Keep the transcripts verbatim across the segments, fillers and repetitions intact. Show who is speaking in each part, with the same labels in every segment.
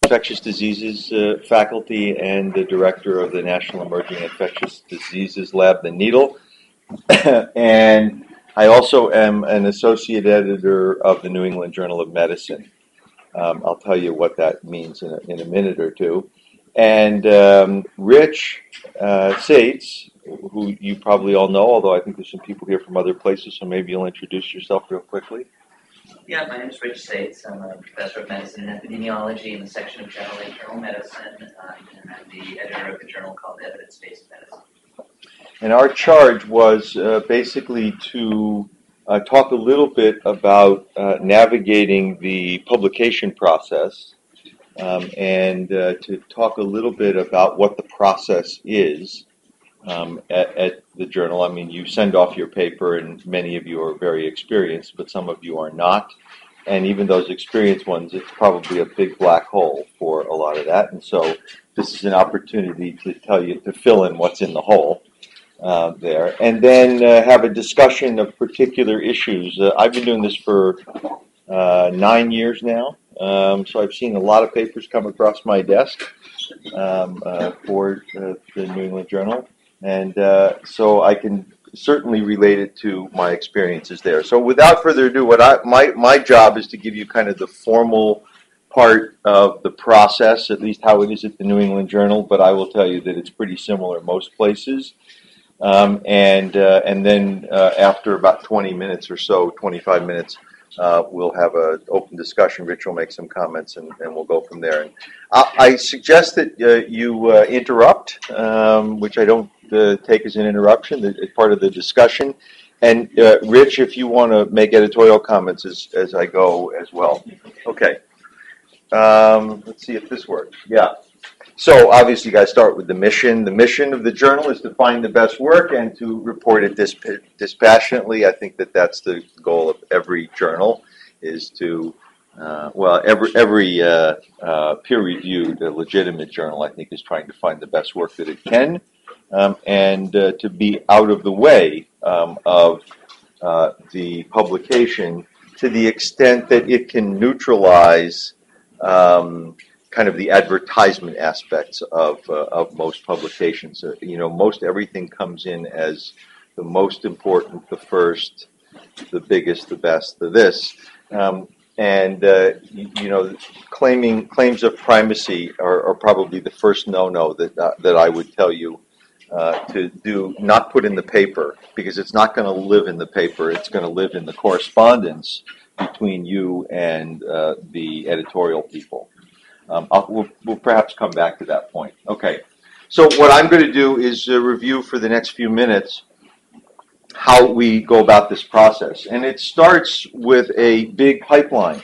Speaker 1: Infectious Diseases uh, faculty and the director of the National Emerging Infectious Diseases Lab, the Needle. And I also am an associate editor of the New England Journal of Medicine. Um, I'll tell you what that means in a, in a minute or two. And um, Rich uh, Sates, who you probably all know, although I think there's some people here from other places, so maybe you'll introduce yourself real quickly.
Speaker 2: Yeah, my name is Rich Sates. I'm a professor of medicine and epidemiology in the section of general internal medicine, uh, and I'm the editor of a journal called Evidence-Based Medicine.
Speaker 1: And our charge was uh, basically to uh, talk a little bit about uh, navigating the publication process um, and uh, to talk a little bit about what the process is um, at, at the journal. I mean, you send off your paper, and many of you are very experienced, but some of you are not. And even those experienced ones, it's probably a big black hole for a lot of that. And so this is an opportunity to tell you, to fill in what's in the hole uh, there. And then uh, have a discussion of particular issues. Uh, I've been doing this for uh, nine years now. Um, so I've seen a lot of papers come across my desk um, uh, for uh, the New England Journal. And uh, so I can certainly relate it to my experiences there. So without further ado, what I my my job is to give you kind of the formal part of the process, at least how it is at the New England Journal, but I will tell you that it's pretty similar most places. Um, and uh, and then uh, after about twenty minutes or so, twenty-five minutes, uh, we'll have an open discussion. Rich will make some comments, and, and we'll go from there. And I, I suggest that uh, you uh, interrupt, um, which I don't Uh, take as an interruption, as part of the discussion. And uh, Rich, if you want to make editorial comments as, as I go as well. Okay. Um, let's see if this works. Yeah. So obviously you guys start with the mission. The mission of the journal is to find the best work and to report it disp- dispassionately. I think that that's the goal of every journal, is to Uh, well, every every uh, uh, peer-reviewed, uh, legitimate journal, I think, is trying to find the best work that it can, um, and uh, to be out of the way um, of uh, the publication to the extent that it can neutralize um, kind of the advertisement aspects of uh, of most publications. Uh, you know, most everything comes in as the most important, the first, the biggest, the best, the this. Um, And, uh, you, you know, claiming claims of primacy are, are probably the first no-no that uh, that I would tell you uh, to do, not put in the paper, because it's not going to live in the paper. It's going to live in the correspondence between you and uh, the editorial people. Um, I'll, we'll, we'll perhaps come back to that point. Okay. So what I'm going to do is uh, review for the next few minutes how we go about this process. And it starts with a big pipeline.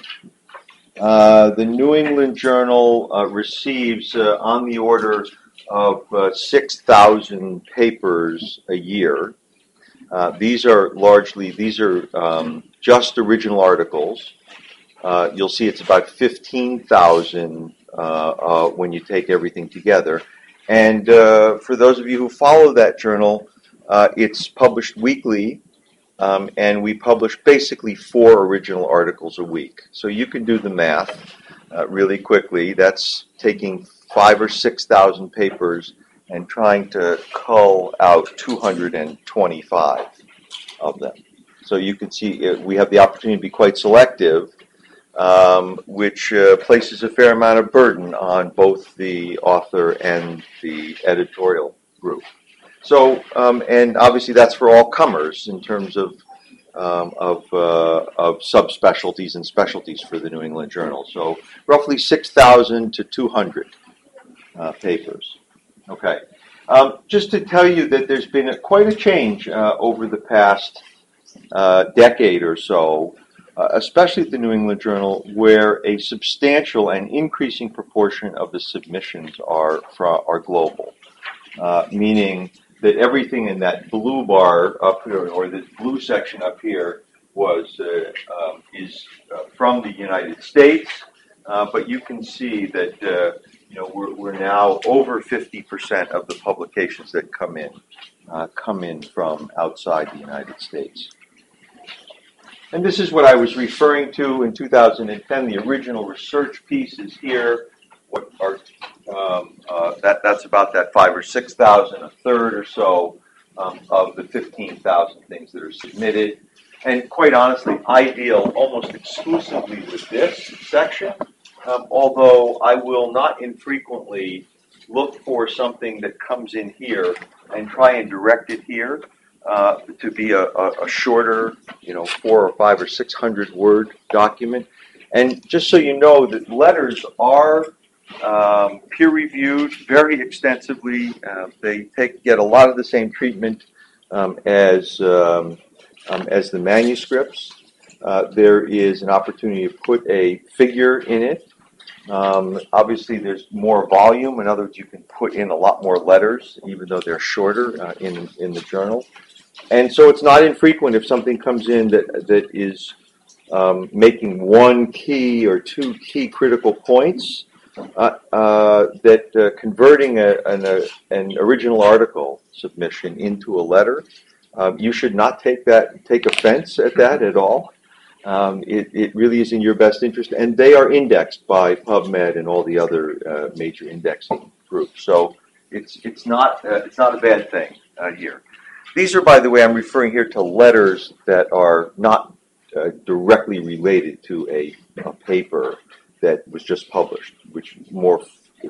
Speaker 1: Uh, the New England Journal uh, receives uh, on the order of uh, six thousand papers a year. Uh, these are largely, these are um, just original articles. Uh, you'll see it's about fifteen thousand uh, uh, when you take everything together. And uh, for those of you who follow that journal, Uh, it's published weekly, um, and we publish basically four original articles a week. So you can do the math uh, really quickly. That's taking five or six thousand papers and trying to cull out two hundred twenty-five of them. So you can see uh, we have the opportunity to be quite selective, um, which uh, places a fair amount of burden on both the author and the editorial group. So, um, and obviously that's for all comers in terms of um, of, uh, of subspecialties and specialties for the New England Journal. So roughly six thousand to two hundred uh, papers. Okay. Um, just to tell you that there's been a, quite a change uh, over the past uh, decade or so, uh, especially at the New England Journal, where a substantial and increasing proportion of the submissions are, are global, uh, meaning that everything in that blue bar up here, or this blue section up here, was uh, um, is uh, from the United States. Uh, but you can see that uh, you know we're, we're now over fifty percent of the publications that come in uh, come in from outside the United States. And this is what I was referring to in two thousand ten. The original research piece is here. what are um, uh, that that's about that five or six thousand, a third or so um, of the fifteen thousand things that are submitted. And quite honestly, I deal almost exclusively with this section, um, although I will not infrequently look for something that comes in here and try and direct it here uh, to be a, a, a shorter, you know, four or five or six hundred word document. And just so you know, that letters are um, peer-reviewed very extensively. Uh, they take get a lot of the same treatment um, as um, um, as the manuscripts. Uh, there is an opportunity to put a figure in it. Um, obviously, there's more volume. In other words, you can put in a lot more letters, even though they're shorter uh, in in the journal. And so, it's not infrequent if something comes in that that is um, making one key or two key critical points. Uh, uh, that uh, converting a, an, a, an original article submission into a letter, um, you should not take that take offense at that at all. Um, it, it really is in your best interest, and they are indexed by PubMed and all the other uh, major indexing groups. So it's it's not uh, it's not a bad thing uh, here. These are, by the way, I'm referring here to letters that are not uh, directly related to a, a paper that was just published, which more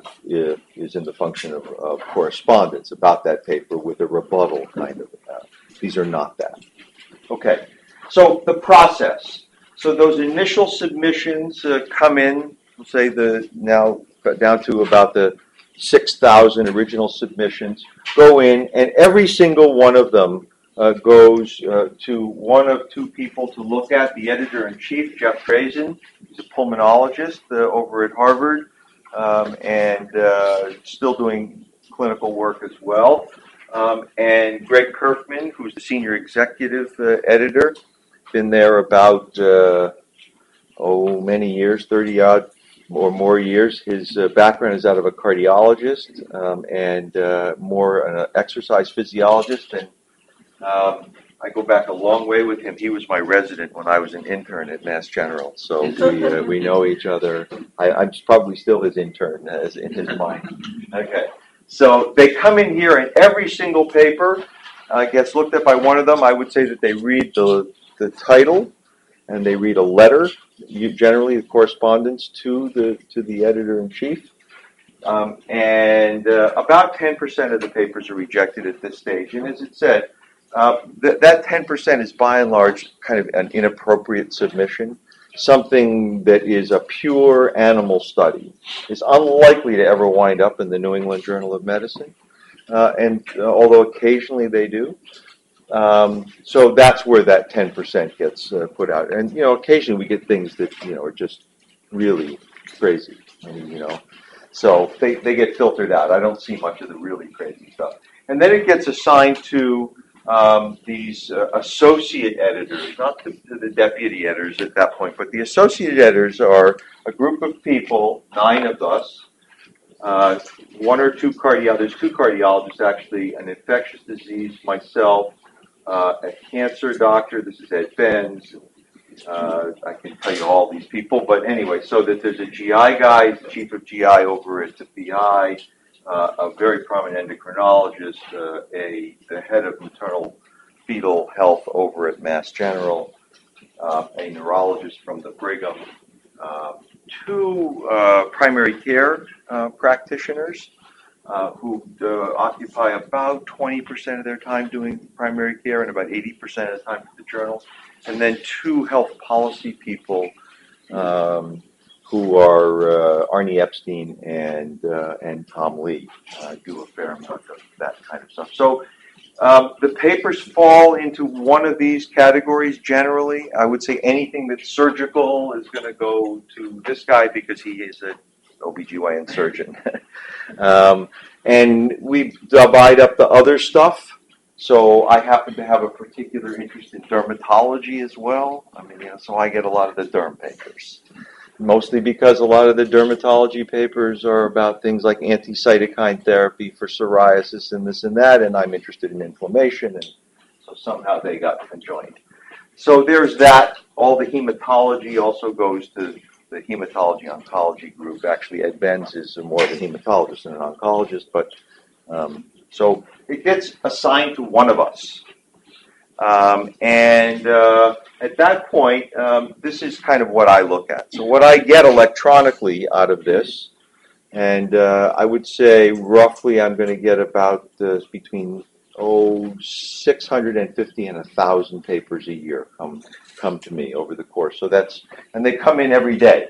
Speaker 1: f- is in the function of, of correspondence about that paper with a rebuttal kind of. Uh, these are not that. Okay, so the process. So those initial submissions uh, come in, say the now down to about the six thousand original submissions, go in, and every single one of them uh, goes uh, to one of two people to look at, the editor-in-chief, Jeff Drazen. He's a pulmonologist uh, over at Harvard, um, and uh, still doing clinical work as well. Um, and Greg Kerfman, who's the senior executive uh, editor, been there about, uh, oh, many years, thirty odd or more years. His uh, background is out of a cardiologist um, and uh, more an exercise physiologist. And um, I go back a long way with him. He was my resident when I was an intern at Mass General. So we uh, we know each other. I, I'm probably still his intern as in his mind. Okay. So they come in here, and every single paper uh, gets looked at by one of them. I would say that they read the the title, and they read a letter, you, generally the correspondence to the to the editor-in-chief. Um, and uh, about ten percent of the papers are rejected at this stage. And as it said, uh, th- that ten percent is by and large kind of an inappropriate submission. Something that is a pure animal study is unlikely to ever wind up in the New England Journal of Medicine. Uh, and uh, although occasionally they do. Um, so that's where that ten percent gets uh, put out. And, you know, occasionally we get things that, you know, are just really crazy. I mean, you know, so they, they get filtered out. I don't see much of the really crazy stuff. And then it gets assigned to um, these uh, associate editors, not the, the deputy editors at that point, but the associate editors are a group of people, nine of us, uh, one or two cardiologists, there's two cardiologists actually, an infectious disease, myself, Uh, a cancer doctor, this is Ed Benz. Uh, I can tell you all these people, but anyway, so that there's a G I guy, the chief of G I over at the P I, uh, a very prominent endocrinologist, uh, a the head of maternal fetal health over at Mass General, uh, a neurologist from the Brigham, uh, two uh, primary care uh, practitioners. Uh, who uh, occupy about twenty percent of their time doing primary care and about eighty percent of the time for the journal. And then two health policy people um, who are uh, Arnie Epstein and uh, and Tom Lee uh, do a fair amount of that kind of stuff. So um, the papers fall into one of these categories generally. I would say anything that's surgical is going to go to this guy because he is a O B G Y N surgeon. um, and we divide up the other stuff. So I happen to have a particular interest in dermatology as well. I mean, you know, so I get a lot of the derm papers. Mostly because a lot of the dermatology papers are about things like anti-cytokine therapy for psoriasis and this and that, and I'm interested in inflammation, and so somehow they got conjoined. So there's that. All the hematology also goes to the hematology-oncology group. Actually, Ed Benz is more of a hematologist than an oncologist, but um, so it gets assigned to one of us. Um, and uh, at that point, um, this is kind of what I look at. So what I get electronically out of this, and uh, I would say roughly I'm going to get about uh, between oh six hundred fifty and one thousand papers a year come come to me over the course. So that's, and they come in every day.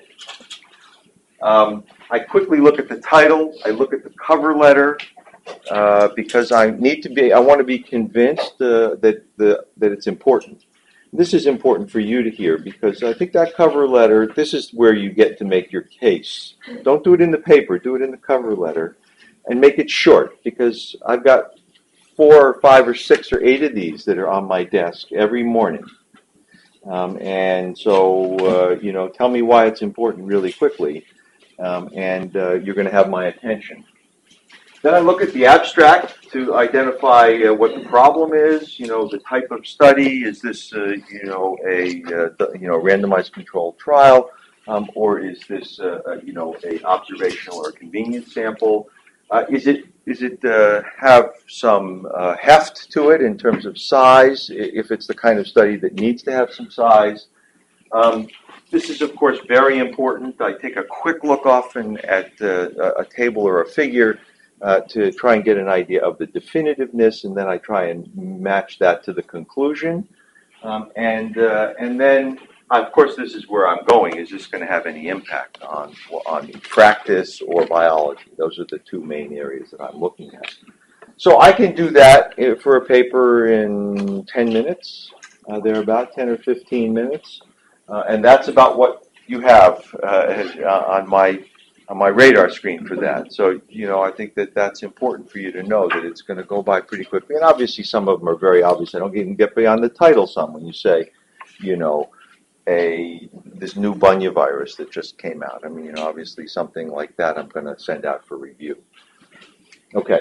Speaker 1: Um, I quickly look at the title. I look at the cover letter. Uh, because I need to be, I want to be convinced uh, that the that it's important. This is important for you to hear because I think that cover letter, this is where you get to make your case. Don't do it in the paper, do it in the cover letter, and make it short because I've got four or five or six or eight of these that are on my desk every morning. Um, and so, uh, you know, tell me why it's important really quickly, um, and uh, you're going to have my attention. Then I look at the abstract to identify uh, what the problem is. You know, the type of study. Is this, uh, you know, a uh, you know randomized controlled trial, um, or is this, uh, a, you know, a observational or convenience sample? Uh, is it is it uh, have some uh, heft to it in terms of size? If it's the kind of study that needs to have some size. Um, This is, of course, very important. I take a quick look often at uh, a table or a figure uh, to try and get an idea of the definitiveness, and then I try and match that to the conclusion. Um, and uh, and then, of course, this is where I'm going. Is this going to have any impact on on practice or biology? Those are the two main areas that I'm looking at. So I can do that for a paper in ten minutes. Uh, they're about ten or fifteen minutes. Uh, and that's about what you have uh, on my on my radar screen for that. So, you know, I think that that's important for you to know that it's going to go by pretty quickly. And obviously some of them are very obvious. I don't even get beyond the title some when you say, you know, a this new Bunya virus that just came out. I mean, you know, obviously something like that I'm going to send out for review. Okay.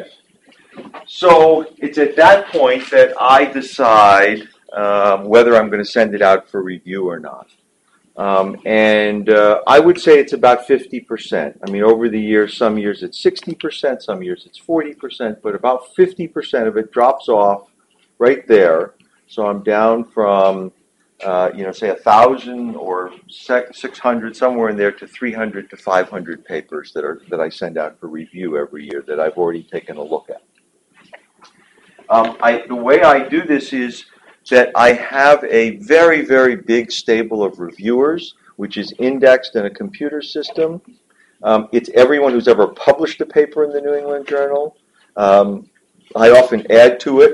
Speaker 1: So it's at that point that I decide Um, whether I'm going to send it out for review or not. Um, and uh, I would say it's about fifty percent. I mean, over the years, some years it's sixty percent, some years it's forty percent, but about fifty percent of it drops off right there. So I'm down from, uh, you know, say one thousand or six hundred, somewhere in there, to three hundred to five hundred papers that are that I send out for review every year that I've already taken a look at. Um, I, the way I do this is that I have a very, very big stable of reviewers, which is indexed in a computer system. Um, it's everyone who's ever published a paper in the New England Journal. Um, I often add to it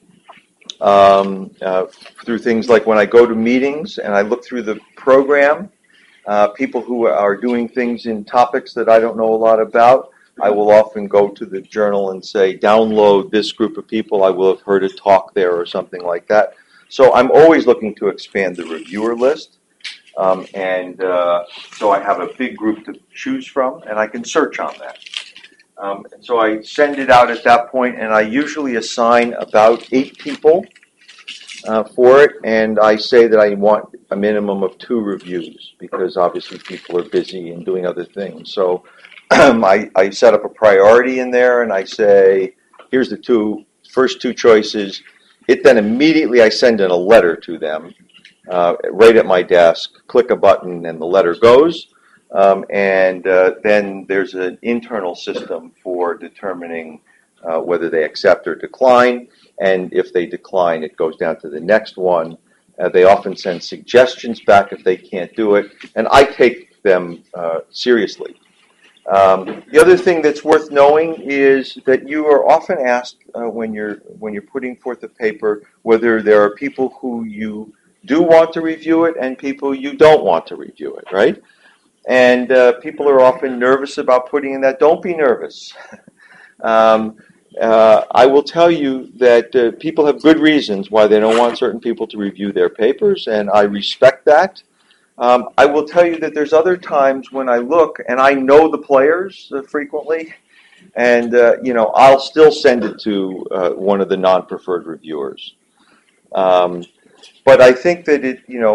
Speaker 1: um, uh, through things like when I go to meetings and I look through the program, uh, people who are doing things in topics that I don't know a lot about, I will often go to the journal and say, download this group of people. I will have heard a talk there or something like that. So I'm always looking to expand the reviewer list, um, and uh, so I have a big group to choose from, and I can search on that. Um, and so I send it out at that point, and I usually assign about eight people uh, for it, and I say that I want a minimum of two reviews, because obviously people are busy and doing other things. So um, I, I set up a priority in there, and I say, here's the two first two choices. It then immediately I send in a letter to them uh, right at my desk, click a button, and the letter goes. Um, and uh, then there's an internal system for determining uh, whether they accept or decline. And if they decline, it goes down to the next one. Uh, they often send suggestions back if they can't do it. And I take them uh, seriously. Um, the other thing that's worth knowing is that you are often asked uh, when you're when you're putting forth a paper whether there are people who you do want to review it and people you don't want to review it, right? And uh, people are often nervous about putting in that. Don't be nervous. um, uh, I will tell you that uh, people have good reasons why they don't want certain people to review their papers, and I respect that. Um, I will tell you that there's other times when I look, and I know the players uh, frequently, and, uh, you know, I'll still send it to uh, one of the non-preferred reviewers. Um, but I think that it, you know,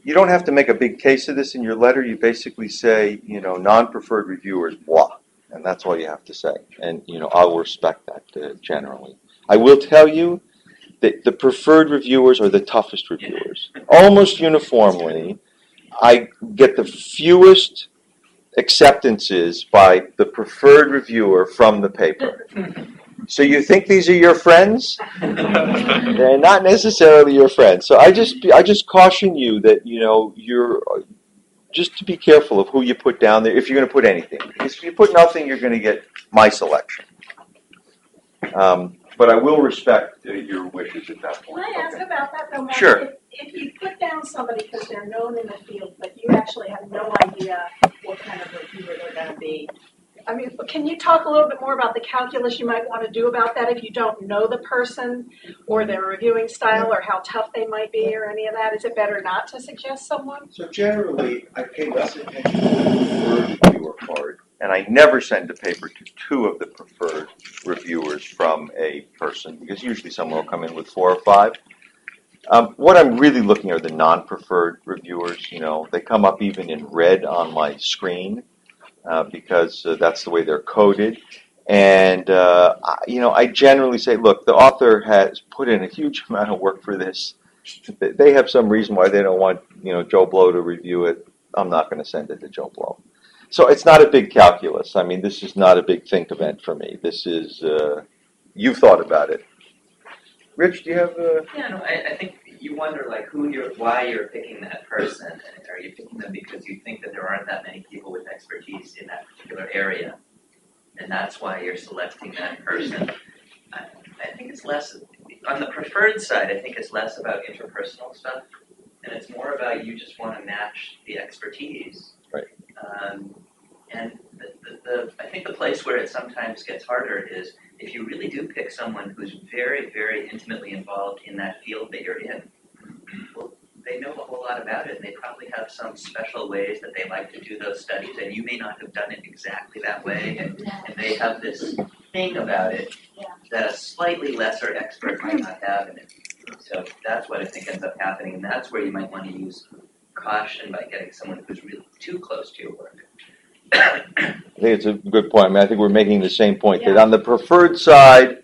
Speaker 1: you don't have to make a big case of this in your letter. You basically say, you know, non-preferred reviewers, blah, and that's all you have to say. And, you know, I'll respect that uh, generally. I will tell you that the preferred reviewers are the toughest reviewers. Almost uniformly, I get the fewest acceptances by the preferred reviewer from the paper. So you think these are your friends? They're not necessarily your friends. So I just I just caution you that, you know, you're just to be careful of who you put down there if you're going to put anything. Because if you put nothing, you're going to get my selection. Um, but I will respect uh, your wishes at that point.
Speaker 3: Can I ask
Speaker 1: Okay.
Speaker 3: about that though, Mark?
Speaker 1: Sure.
Speaker 3: If, if you put down somebody because they're known in the field, but you actually have no idea what kind of reviewer they're going to be, I mean, can you talk a little bit more about the calculus you might want to do about that if you don't know the person or their reviewing style or how tough they might be or any of that? Is it better not to suggest someone?
Speaker 1: So generally, I pay less attention to the preferred reviewer part, and I never send a paper to two of the preferred reviewers from a person, because usually someone will come in with four or five. Um, what I'm really looking at are the non-preferred reviewers. You know, they come up even in red on my screen uh, because uh, that's the way they're coded. And, uh, I, you know, I generally say, look, the author has put in a huge amount of work for this. They have some reason why they don't want, you know, Joe Blow to review it. I'm not going to send it to Joe Blow. So it's not a big calculus. I mean, this is not a big think event for me. This is, uh, you've thought about it. Rich, do you have a...
Speaker 2: Yeah, no, I, I think you wonder, like, who you're, why you're picking that person. And are you picking them because you think that there aren't that many people with expertise in that particular area? And that's why you're selecting that person. I, I think it's less, on the preferred side, I think it's less about interpersonal stuff, and it's more about you just want to match the expertise.
Speaker 1: Right.
Speaker 2: Um, and the, the, the, I think the place where it sometimes gets harder is if you really do pick someone who's very, very intimately involved in that field that you're in. Well, they know a whole lot about it, and they probably have some special ways that they like to do those studies, and you may not have done it exactly that way, and, and they have this thing about it that a slightly lesser expert might not have in it. So that's what I think ends up happening, and that's where you might want to use caution by getting someone who's really too close to your work.
Speaker 1: I think it's a good point. I mean, I think we're making the same point,
Speaker 3: Yeah.
Speaker 1: that on the preferred side,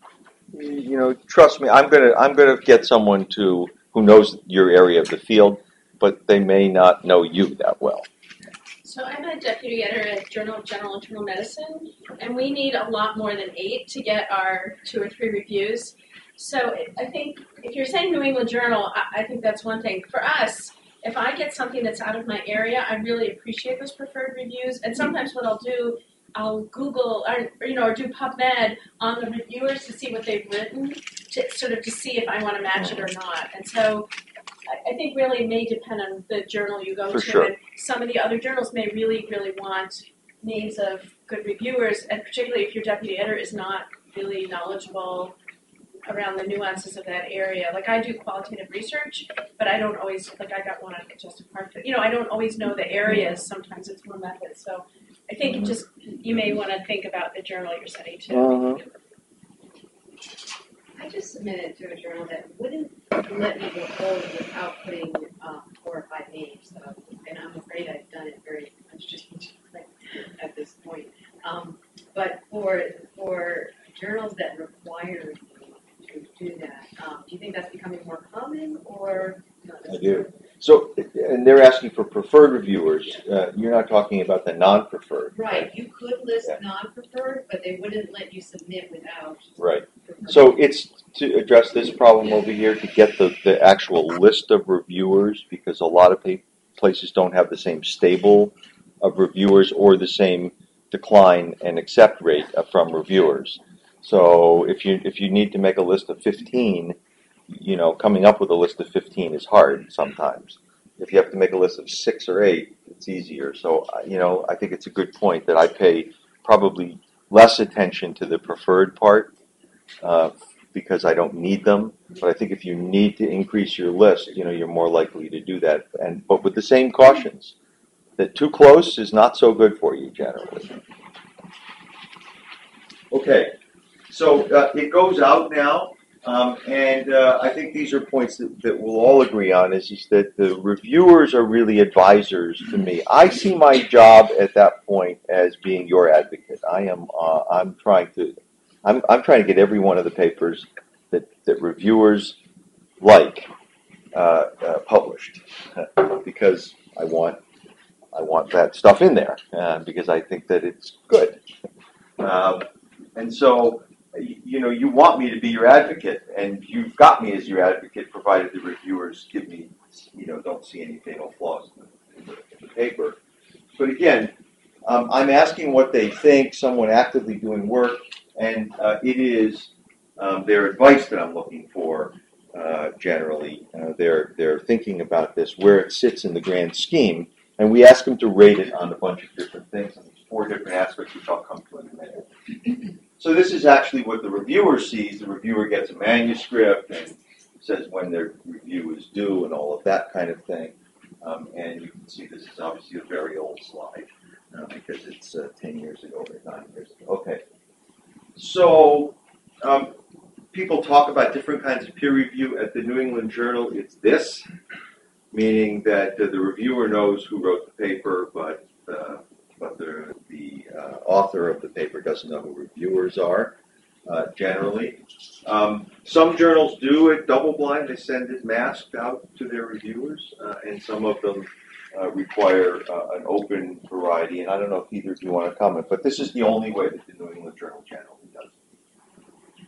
Speaker 1: you know, trust me, I'm gonna I'm gonna get someone to who knows your area of the field, but they may not know you that well.
Speaker 4: So I'm a deputy editor at Journal of General Internal Medicine, and we need a lot more than eight to get our two or three reviews. So I think if you're saying New England Journal, I, I think that's one thing. For us, if I get something that's out of my area, I really appreciate those preferred reviews. And sometimes what I'll do, I'll Google or, or you know or do PubMed on the reviewers to see what they've written, to sort of to see if I want to match it or not. And so I, I think really it may depend on the journal you go
Speaker 1: For
Speaker 4: to.
Speaker 1: sure.
Speaker 4: And some of the other journals may really, really want names of good reviewers, and particularly if your deputy editor is not really knowledgeable around the nuances of that area. Like I do qualitative research, but I don't always, like I got one on Justin Park, you know, I don't always know the areas. Sometimes it's more methods. So I think it just, you may want to think about the journal you're sending to.
Speaker 1: Mm-hmm.
Speaker 5: I just submitted to a journal that wouldn't let me go forward without putting um, four or five names. So, and I'm afraid I've done it very unstrategically at this point. Um, but for for journals that require to do that, um, do you think that's becoming more common, or no?
Speaker 1: I do. So, and they're asking for preferred reviewers. Uh, you're not talking about the non-preferred.
Speaker 5: Right, you could list
Speaker 1: Yeah.
Speaker 5: non-preferred, but they wouldn't let you submit without.
Speaker 1: Right.
Speaker 5: preferred.
Speaker 1: So it's to address this problem over here, to get the, the actual list of reviewers, because a lot of pa- places don't have the same stable of reviewers or the same decline and accept rate from reviewers. So if you if you need to make a list of fifteen, you know, coming up with a list of fifteen is hard sometimes. If you have to make a list of six or eight, it's easier. So, you know, I think it's a good point that I pay probably less attention to the preferred part uh, because I don't need them. But I think if you need to increase your list, you know, you're more likely to do that. And but with the same cautions, that too close is not so good for you generally. Okay, so uh, it goes out now. Um, and uh, I think these are points that, that we'll all agree on, is, is that the reviewers are really advisors to me. I see my job at that point as being your advocate. I am, uh, I'm trying to, I'm, I'm trying to get every one of the papers that, that reviewers like uh, uh, published, uh, because I want, I want that stuff in there, uh, because I think that it's good. Um, and so, you know, you want me to be your advocate, and you've got me as your advocate, provided the reviewers give me, you know, don't see any fatal flaws in the, in the, in the paper. But again, um, I'm asking what they think, someone actively doing work, and uh, it is um, their advice that I'm looking for. Uh, generally, uh, they're they're thinking about this, where it sits in the grand scheme, and we ask them to rate it on a bunch of different things, and there's four different aspects which I'll come to in a minute. So this is actually what the reviewer sees. The reviewer gets a manuscript and says when their review is due and all of that kind of thing. Um, and you can see this is obviously a very old slide uh, because it's uh, ten years ago or nine years ago. Okay. So um, people talk about different kinds of peer review. At the New England Journal, it's this, meaning that uh, the reviewer knows who wrote the paper, but uh, but the, the uh, author of the paper doesn't know who reviewers are, uh, generally. Um, some journals do it double-blind. They send it masked out to their reviewers, uh, and some of them uh, require uh, an open variety. And I don't know if either of you want to comment, but this is the only way that the New England Journal generally does it.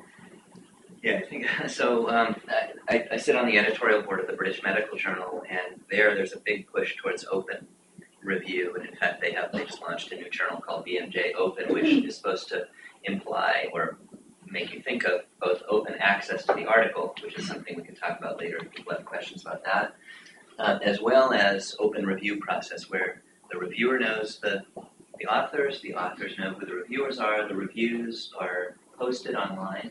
Speaker 2: Yeah, I think so. Um, I, I sit on the editorial board of the British Medical Journal, and there, there's a big push towards open review. And in fact, they have they just launched a new journal called B M J Open, which is supposed to imply or make you think of both open access to the article, which is something we can talk about later if people have questions about that, uh, as well as open review process, where the reviewer knows the the authors, the authors know who the reviewers are, the reviews are posted online.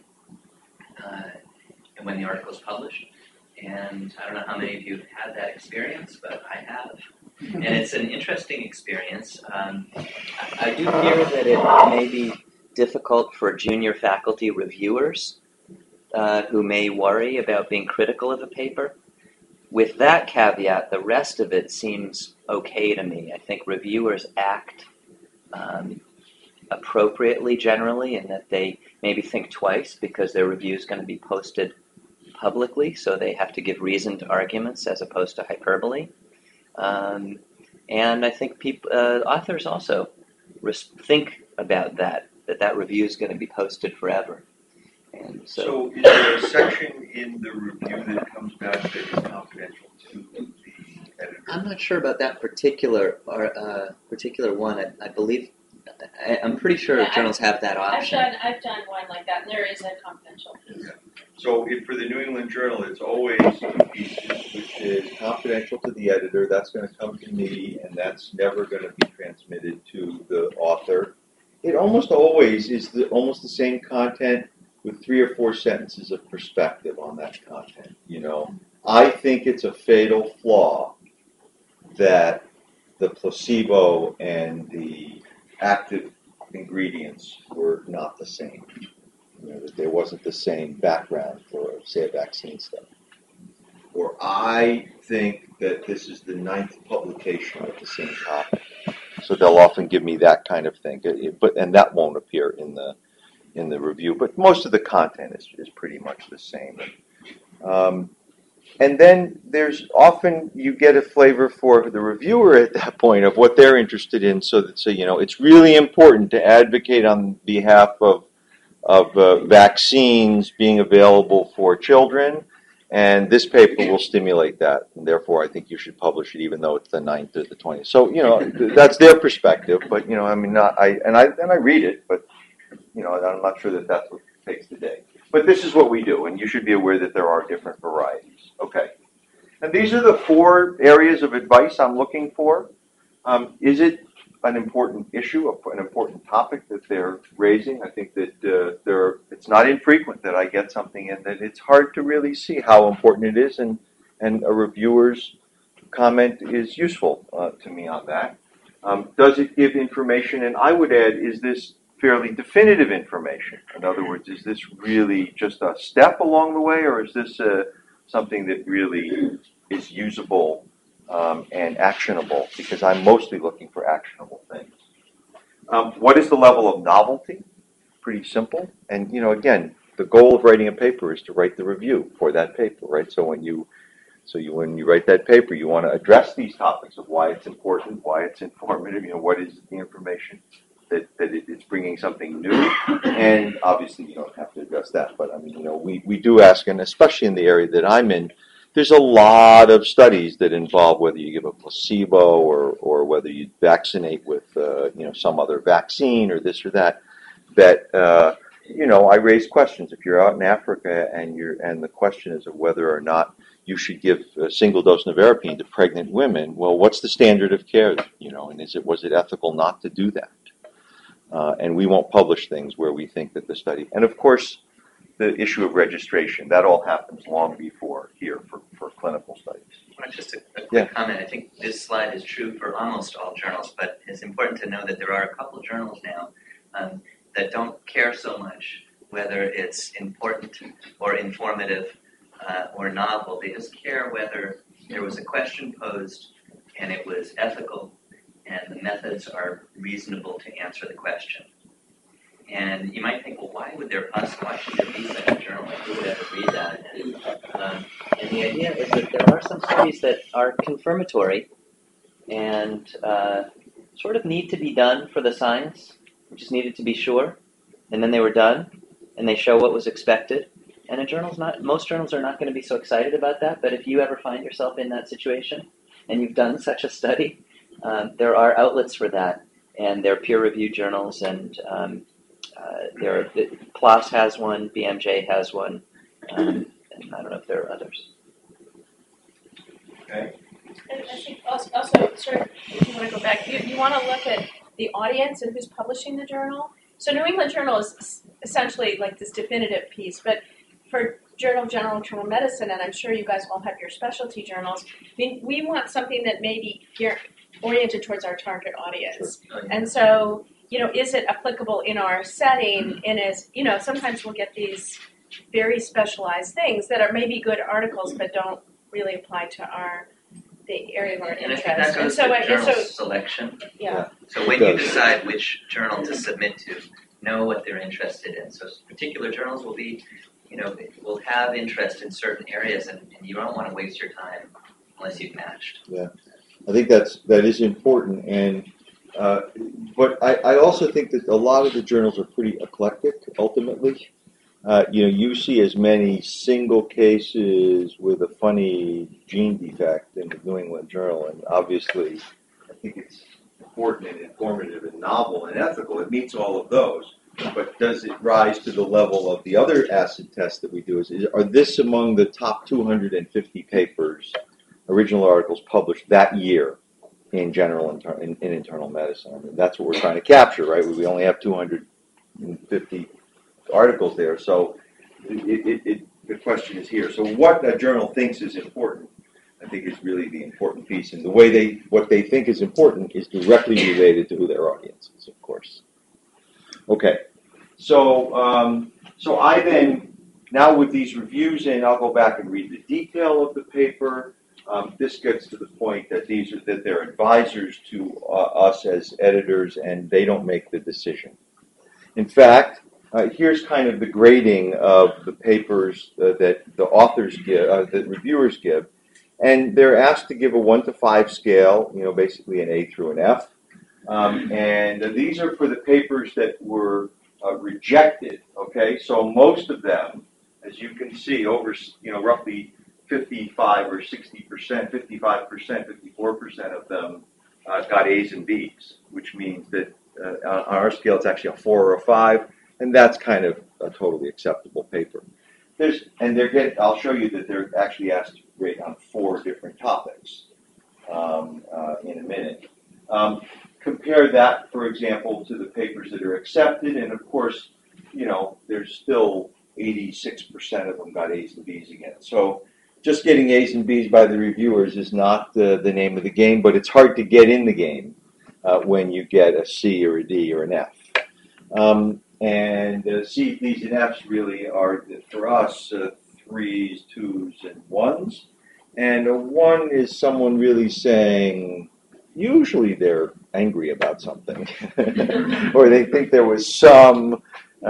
Speaker 2: Uh, and when the article is published. And I don't know how many of you have had that experience, but I have. And it's an interesting experience. Um, I, I do hear that it may be difficult for junior faculty reviewers uh, who may worry about being critical of a paper. With that caveat, the rest of it seems okay to me. I think reviewers act um, appropriately generally, in that they maybe think twice because their review is going to be posted publicly, so they have to give reasoned arguments as opposed to hyperbole. Um, and I think peop- uh, authors also res- think about that, that that review is going to be posted forever. And so,
Speaker 1: So is there a section in the review that comes back that is confidential to the editor?
Speaker 2: I'm not sure about that particular uh, particular one. I, I believe I, I'm pretty sure
Speaker 4: Yeah,
Speaker 2: journals have that
Speaker 4: I've
Speaker 2: option.
Speaker 4: done, I've done one like that, and there is a confidential piece.
Speaker 1: Yeah. So if, for the New England Journal, it's always two pieces, which is confidential to the editor. That's going to come to me, and that's never going to be transmitted to the author. It almost always is the, almost the same content with three or four sentences of perspective on that content. You know, I think it's a fatal flaw that the placebo and the active ingredients were not the same. You know, that there wasn't the same background for, say, a vaccine study. Or I think that this is the ninth publication of the same topic. So they'll often give me that kind of thing. It, but and that won't appear in the in the review. But most of the content is, is pretty much the same. Um, and then there's often you get a flavor for the reviewer at that point of what they're interested in. So that so you know it's really important to advocate on behalf of of uh, vaccines being available for children, and this paper will stimulate that, and therefore I think you should publish it, even though it's the ninth or the twentieth. So you know that's their perspective, but you know I mean not I and I and I read it, but you know I'm not sure that that's what takes the day. But this is what we do, and you should be aware that there are different varieties. Okay, and these are the four areas of advice I'm looking for. Um, is it an important issue, an important topic that they're raising? I think that uh, there, it's not infrequent that I get something in that it's hard to really see how important it is, and, and a reviewer's comment is useful uh, to me on that. Um, does it give information? And I would add, is this fairly definitive information? In other words, is this really just a step along the way, or is this a, something that really is usable um, and actionable? Because I'm mostly looking for actionable things. Um, what is the level of novelty? Pretty simple. And, you know, again, the goal of writing a paper is to write the review for that paper, right? So when you So you, when you write that paper, you want to address these topics of why it's important, why it's informative, you know, what is the information, that, that it, it's bringing something new. And obviously you don't have to address that, but I mean, you know, we, we do ask, and especially in the area that I'm in, there's a lot of studies that involve whether you give a placebo or, or whether you vaccinate with, uh, you know, some other vaccine or this or that, that, uh, you know, I raise questions. If you're out in Africa and you're, and the question is of whether or not you should give a single dose nevirapine to pregnant women, well, what's the standard of care? You know, and is it was it ethical not to do that? Uh, and we won't publish things where we think that the study, and of course, the issue of registration, that all happens long before here for, for clinical studies.
Speaker 2: Well, just a, a quick
Speaker 1: Yeah.
Speaker 2: comment. I think this slide is true for almost all journals, but it's important to know that there are a couple of journals now um, that don't care so much whether it's important or informative uh, or novel. They just care whether there was a question posed and it was ethical and the methods are reasonable to answer the question. And you might think, well, why would there possibly, why should there be such a journal? Like, who would ever read that? And, um, and the idea is that there are some studies that are confirmatory and uh, sort of need to be done for the science. We just needed to be sure. And then they were done, and they show what was expected. And a journal's not, most journals are not going to be so excited about that, but if you ever find yourself in that situation and you've done such a study, um, there are outlets for that. And they're peer-reviewed journals, and um, Uh, there, are, the, PLOS has one, B M J has one, um, and I don't know if there are others.
Speaker 1: Okay.
Speaker 4: And I think also, also sorry, if you want to go back, you, you want to look at the audience and who's publishing the journal. So New England Journal is essentially like this definitive piece, but for Journal of General Internal Medicine, and I'm sure you guys all have your specialty journals, I mean, we want something that may be geared, oriented towards our target audience.
Speaker 2: Sure.
Speaker 4: And so, you know, is it applicable in our setting? And is, you know, sometimes we'll get these very specialized things that are maybe good articles but don't really apply to our the area of our
Speaker 2: And I
Speaker 4: interest.
Speaker 2: think that goes
Speaker 4: and so,
Speaker 2: to
Speaker 4: I-
Speaker 2: journal
Speaker 4: so
Speaker 2: selection.
Speaker 4: yeah.
Speaker 2: So when
Speaker 1: It
Speaker 2: you
Speaker 1: does.
Speaker 2: decide which journal to submit to, know what they're interested in. So particular journals will be, you know, will have interest in certain areas, and, and you don't want to waste your time unless you've matched.
Speaker 1: I think that's that is important, and uh, but I, I also think that a lot of the journals are pretty eclectic. Ultimately, uh, you know, you see as many single cases with a funny gene defect in the New England Journal, and obviously, I think it's important and informative and novel and ethical. It meets all of those, but does it rise to the level of the other acid tests that we do? Is, is are this among the top two hundred fifty papers? Original articles published that year in general inter- in, in internal medicine. I mean, that's what we're trying to capture, right? We only have two hundred fifty articles there, so it, it, it, the question is here. So, what a journal thinks is important, I think, is really the important piece, and the way they what they think is important is directly related to who their audience is, of course. Okay, so um, so I then now with these reviews in, I'll go back and read the detail of the paper. Um, this gets to the point that these are that they're advisors to uh, us as editors, and they don't make the decision. In fact, uh, here's kind of the grading of the papers uh, that the authors give, uh, that reviewers give, and they're asked to give a one to five scale, you know, basically an A through an F, um, and uh, these are for the papers that were uh, rejected. Okay, so most of them, as you can see, over you know roughly fifty-five or sixty percent, fifty-five percent, fifty-four percent of them uh, got A's and B's, which means that uh, on our scale it's actually a four or a five, and that's kind of a totally acceptable paper. There's, and they're getting, I'll show you that they're actually asked to grade on four different topics um, uh, in a minute. Um, compare that, for example, to the papers that are accepted, and of course, you know, there's still eighty-six percent of them got A's and B's again. So just getting A's and B's by the reviewers is not the, the name of the game, but it's hard to get in the game uh, when you get a C or a D or an F. Um, and uh, C, D's, and F's really are, for us, uh, threes, twos, and ones. And a one is someone really saying, usually they're angry about something, or they think there was some,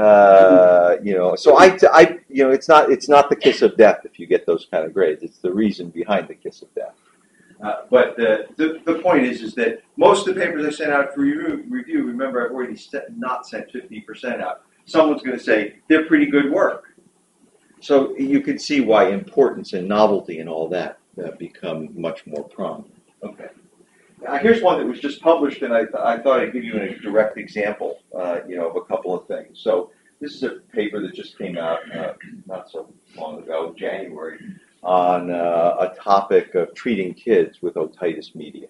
Speaker 1: uh, you know. So I, I, you know, it's not, it's not the kiss of death if you get those kind of grades. It's the reason behind the kiss of death. Uh, but the, the the point is, is that most of the papers I sent out for review, review remember I've already set, not sent fifty percent out. Someone's going to say they're pretty good work. So you can see why importance and novelty and all that uh, become much more prominent. Okay. Now here's one that was just published, and I, th- I thought I'd give you a direct example, uh, you know, of a couple of things. So this is a paper that just came out uh, not so long ago, January, on uh, a topic of treating kids with otitis media.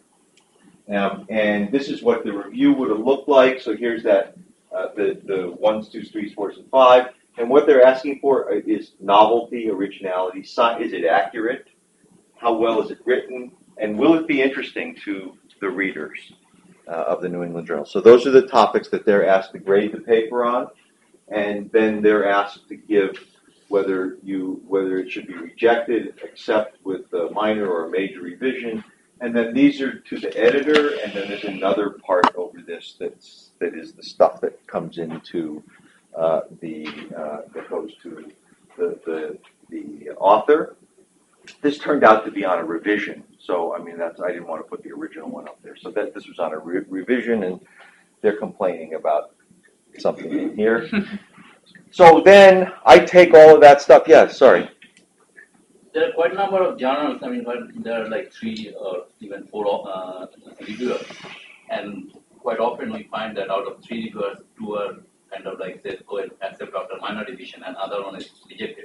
Speaker 1: Um, and this is what the review would have looked like. So here's that, uh, the, the ones, twos, threes, fours, and five. And what they're asking for is novelty, originality. Is it accurate? How well is it written? And will it be interesting to the readers uh, of the New England Journal? So those are the topics that they're asked to grade the paper on. And then they're asked to give whether you whether it should be rejected, accept with a minor or a major revision. And then these are to the editor, and then there's another part over this that's that is the stuff that comes into uh, the uh, that goes to the, the the author. This turned out to be on a revision, so I mean that's I didn't want to put the original one up there. So that this was on a re- revision, and they're complaining about something in here. So then I take all of that stuff. Yeah, sorry.
Speaker 6: There are quite a number of journals. I mean, there are like three or even four uh, reviewers, and quite often we find that out of three reviewers, two are kind of like say, "Oh, accept after minor revision," and other one is rejected.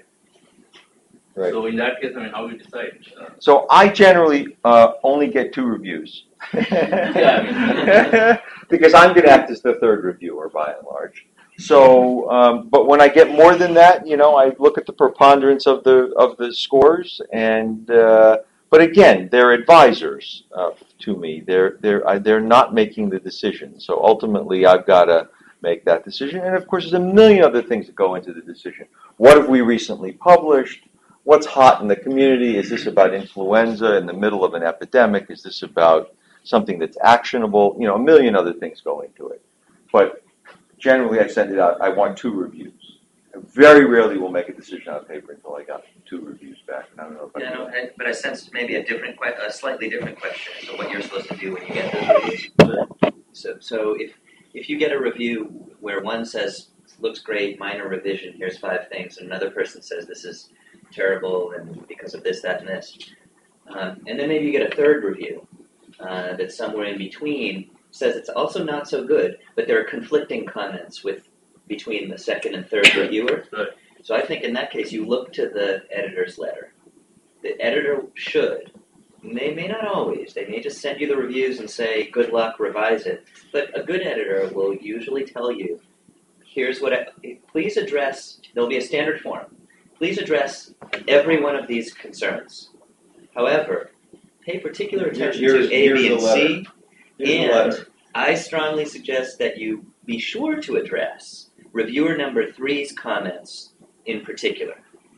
Speaker 1: Right.
Speaker 6: So in that case, I mean, how do you decide? Uh,
Speaker 1: So I generally uh, only get two reviews.
Speaker 6: Yeah, I mean.
Speaker 1: Because I'm going to act as the third reviewer by and large. So, um, but when I get more than that, you know, I look at the preponderance of the of the scores, and uh, but again, they're advisors uh, to me. They're they're I, they're not making the decision. So ultimately, I've got to make that decision. And of course, there's a million other things that go into the decision. What have we recently published? What's hot in the community? Is this about influenza in the middle of an epidemic? Is this about something that's actionable? You know, a million other things go into it. But generally, I send it out. I want two reviews. I very rarely will make a decision on paper until I got two reviews back. And I don't know if I
Speaker 2: Yeah,
Speaker 1: do
Speaker 2: no,
Speaker 1: that.
Speaker 2: I, but I sense maybe a different, que- a slightly different question as to what you're supposed to do when you get those reviews. So, so if if you get a review where one says looks great, minor revision, here's five things, and another person says this is terrible and because of this, that, and this, um, and then maybe you get a third review uh, that's somewhere in between, says it's also not so good, but there are conflicting comments with between the second and third reviewer.
Speaker 6: Right.
Speaker 2: So I think in that case you look to the editor's letter. The editor should, they may not always, they may just send you the reviews and say, good luck, revise it. But a good editor will usually tell you, here's what I, please address, there'll be a standard form. Please address every one of these concerns. However, pay particular attention
Speaker 1: Here's-
Speaker 2: to A,
Speaker 1: here's
Speaker 2: B,
Speaker 1: the
Speaker 2: and
Speaker 1: letter.
Speaker 2: C.
Speaker 1: Here's the
Speaker 2: And
Speaker 1: letter.
Speaker 2: I strongly suggest that you be sure to address reviewer number three's comments in particular.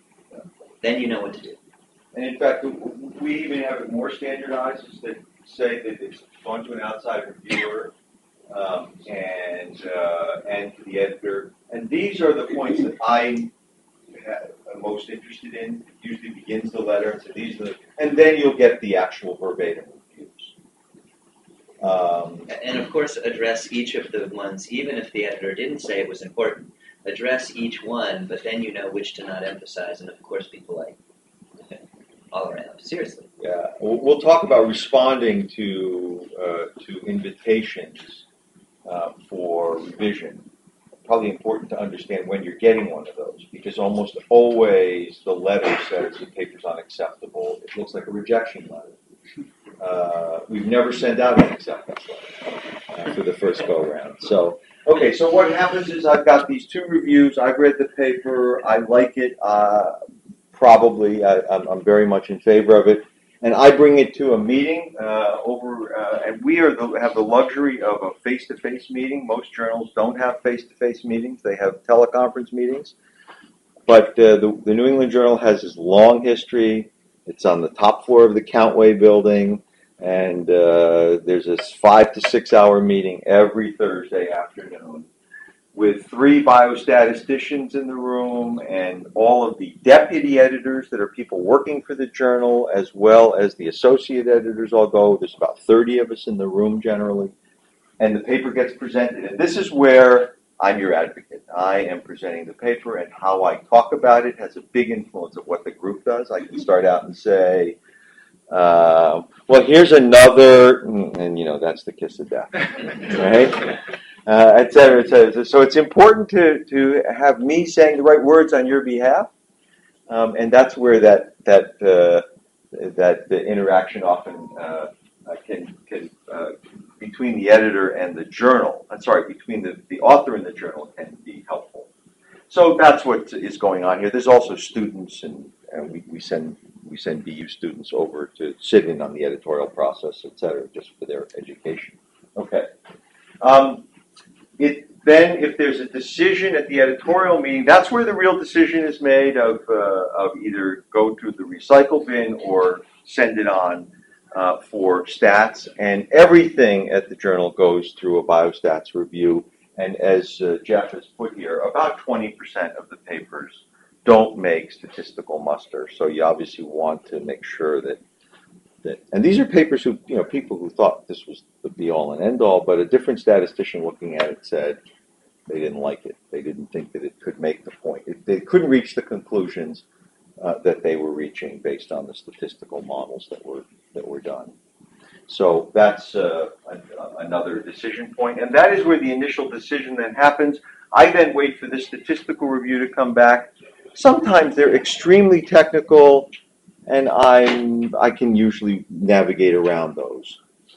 Speaker 2: Then you know what to do.
Speaker 1: And in fact, we even have it more standardized, is that say that it's gone to an outside reviewer um, and uh, and to the editor. And these are the points that I'm uh, most interested in. It usually begins the letter and so these are the, and then you'll get the actual verbatim reviews. Um,
Speaker 2: And of course, address each of the ones, even if the editor didn't say it was important. Address each one, but then you know which to not emphasize. And of course, people like all around. Seriously.
Speaker 1: Yeah, we'll, we'll talk about responding to uh, to invitations uh, for revision. Probably important to understand when you're getting one of those, because almost always the letter says the paper's unacceptable. It looks like a rejection letter. Uh, we've never sent out an acceptance letter uh, for the first go round. So, okay, so what happens is I've got these two reviews. I've read the paper. I like it. Uh, Probably, I, I'm, I'm very much in favor of it. and I bring it to a meeting uh, over, uh, and we are the, have the luxury of a face-to-face meeting. Most journals don't have face-to-face meetings; they have teleconference meetings. But uh, the, the New England Journal has this long history. It's on the top floor of the Countway building, and uh, there's this five to six hour meeting every Thursday afternoon with three biostatisticians in the room and all of the deputy editors that are people working for the journal, as well as the associate editors all go. There's about thirty of us in the room generally, and the paper gets presented. And this is where I'm your advocate. I am presenting the paper, and how I talk about it has a big influence of what the group does. I can start out and say, uh, well, here's another, and you know, that's the kiss of death, right? Uh, et cetera, et cetera. So it's important to, to have me saying the right words on your behalf, um, and that's where that that uh, that the interaction often uh, can can uh, between the editor and the journal. I'm sorry, between the, the author and the journal can be helpful. So that's what is going on here. There's also students, and, and we, we send we send B U students over to sit in on the editorial process, et cetera, just for their education. Okay. Um, It, then, if there's a decision at the editorial meeting, that's where the real decision is made of, uh, of either go to the recycle bin or send it on uh, for stats. And everything at the journal goes through a biostats review. And as uh, Jeff has put here, about twenty percent of the papers don't make statistical muster. So you obviously want to make sure that That, and these are papers who, you know, people who thought this was the be-all and end-all, but a different statistician looking at it said they didn't like it. They didn't think that it could make the point. It, they couldn't reach the conclusions uh, that they were reaching based on the statistical models that were that were done. So that's uh, a, another decision point, and that is where the initial decision then happens. I then wait for the statistical review to come back. Sometimes they're extremely technical, and I'm I can usually navigate around those.